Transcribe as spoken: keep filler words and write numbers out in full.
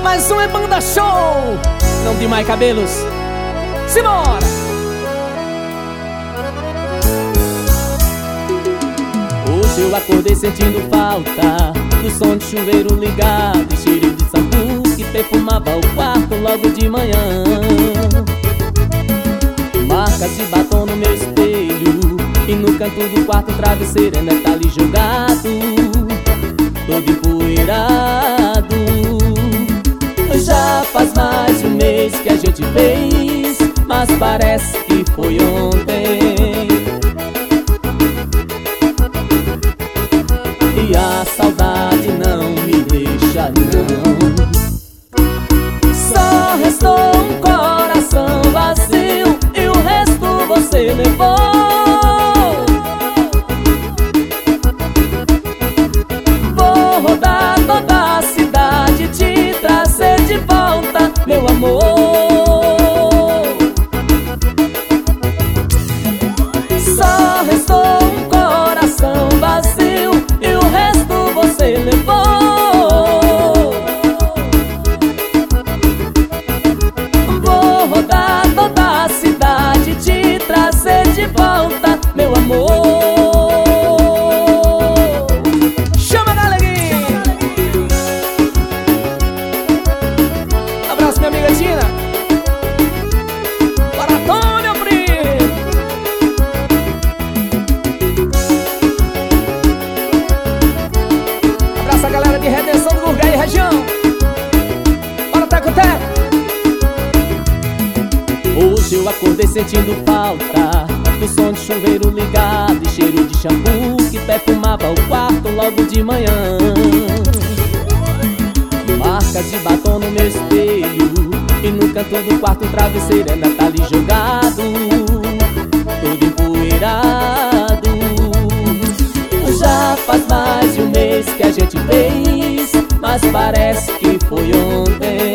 Mais um é Banda Show, não de mais cabelos. Simbora! Hoje eu acordei sentindo falta do som de chuveiro ligado e cheiro de shampoo que perfumava o quarto logo de manhã. Marcas de batom no meu espelho e no canto do quarto um travesseiro ainda tá ali jogado, todo empoeirado. Já faz mais de um mês que a gente fez, mas parece que foi ontem. E a saudade não me deixa não. Só restou um coração vazio e o resto você levou. Vou rodar toda a cidade, te trazer de volta, meu amor. Só restou um coração vazio e o resto você levou. Vou rodar toda a cidade, te trazer de volta, meu amor. Chama, galeguinha! Abraço, minha amiga Tina. Bora, Antônio Brito. Abraço a galera de Redenção do Lugar e região. Bora, Teco Teco. Hoje eu acordei sentindo falta do som de chuveiro ligado e cheiro de shampoo que perfumava o quarto logo de manhã. Marcas de batom no meu espelho e no canto do quarto um travesseiro ainda tá ali jogado, todo empoeirado. Já faz mais de um mês que a gente fez, mas parece que foi ontem.